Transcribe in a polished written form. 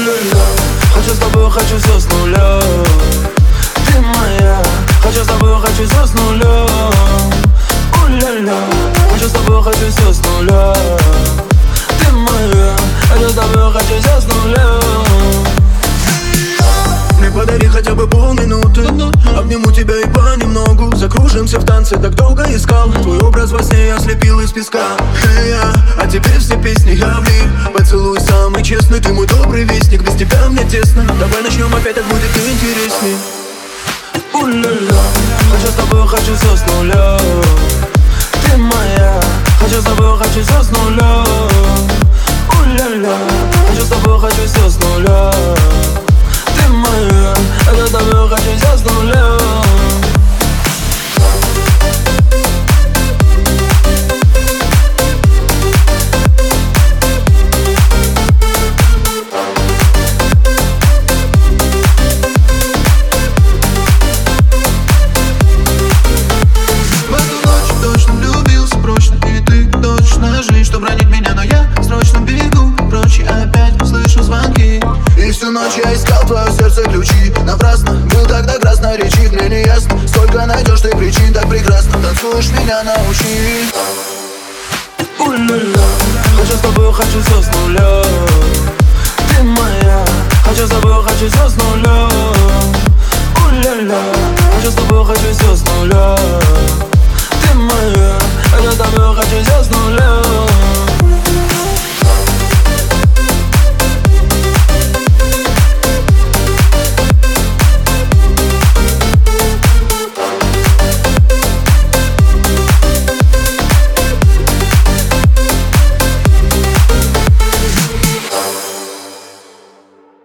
У-ля-ля, хочу с тобой, хочу все с нуля. Ты моя, хочу с тобой, хочу все с нуля. У-ля-ля, хочу с тобой, хочу все с нуля. Ты моя, хочу с тобой, хочу все с нуля. Мне подари хотя бы полминуты, обниму тебя и понемногу закружимся в танце, так долго искал твой образ во сне, я слепил из песка. А теперь все песни я влип. Поцелуй самый честный, ты мой добрый вестник. Без тебя мне тесно, давай начнем опять, так будет интересней. У-ля-ля, хочу с тобой, хочу все с нуля. Ты моя, хочу с тобой, хочу все с нуля. У-ля-ля, хочу с тобой, хочу все с нуля. Ты моя, хочу с тобой, хочу все с нуля. Чтобы ранить меня, но я срочно бегу прочь, и опять слышу звонки. И всю ночь я искал твое сердце ключи. Напрасно, был тогда красноречив. Мне не ясно, сколько найдешь ты причин. Так прекрасно танцуешь, меня научи. У-ля-ля, хочу с тобой, хочу все с нуля. Ты моя, хочу с тобой, хочу все с нуля. У-ля-ля, хочу с тобой, хочу все с нуля. Ты моя, хочу с тобой, хочу все с нуля.